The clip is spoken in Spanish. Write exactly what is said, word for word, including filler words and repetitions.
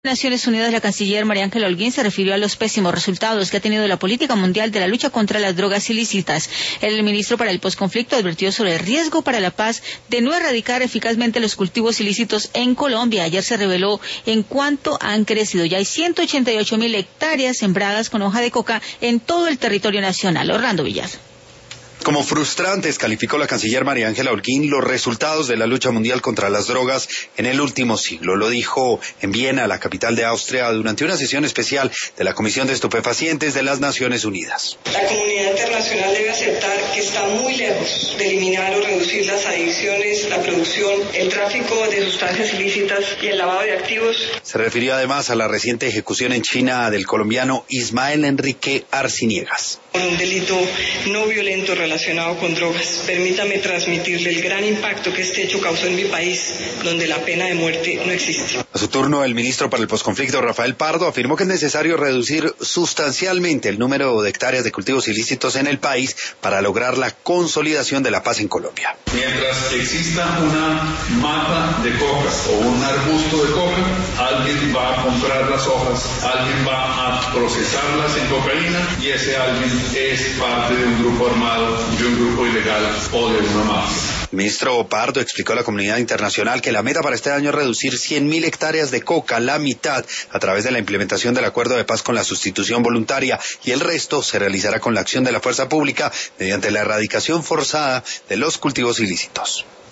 Naciones Unidas, la canciller María Ángela Holguín se refirió a los pésimos resultados que ha tenido la política mundial de la lucha contra las drogas ilícitas. El ministro para el posconflicto advirtió sobre el riesgo para la paz de no erradicar eficazmente los cultivos ilícitos en Colombia. Ayer se reveló en cuánto han crecido. Ya hay ciento ochenta y ocho mil hectáreas sembradas con hoja de coca en todo el territorio nacional. Orlando Villar. Como frustrantes calificó la canciller María Ángela Holguín los resultados de la lucha mundial contra las drogas en el último siglo. Lo dijo en Viena, la capital de Austria, durante una sesión especial de la Comisión de Estupefacientes de las Naciones Unidas. La comunidad internacional debe aceptar que está muy lejos de eliminar o reducir las adicciones, la producción, el tráfico de sustancias ilícitas y el lavado de activos. Se refirió además a la reciente ejecución en China del colombiano Ismael Enrique Arciniegas. Un delito no violento relacionado con drogas. Permítame transmitirle el gran impacto que este hecho causó en mi país, donde la pena de muerte no existe. A su turno, el ministro para el posconflicto, Rafael Pardo, afirmó que es necesario reducir sustancialmente el número de hectáreas de cultivos ilícitos en el país para lograr la consolidación de la paz en Colombia. Mientras exista una mata de coca o un arbusto de coca, alguien va a comprar las hojas, alguien va a procesarlas en cocaína y ese alguien es parte de un grupo armado, de un grupo ilegal o de una mafia. El ministro Pardo explicó a la comunidad internacional que la meta para este año es reducir cien mil hectáreas de coca, la mitad, a través de la implementación del acuerdo de paz con la sustitución voluntaria, y el resto se realizará con la acción de la fuerza pública mediante la erradicación forzada de los cultivos ilícitos.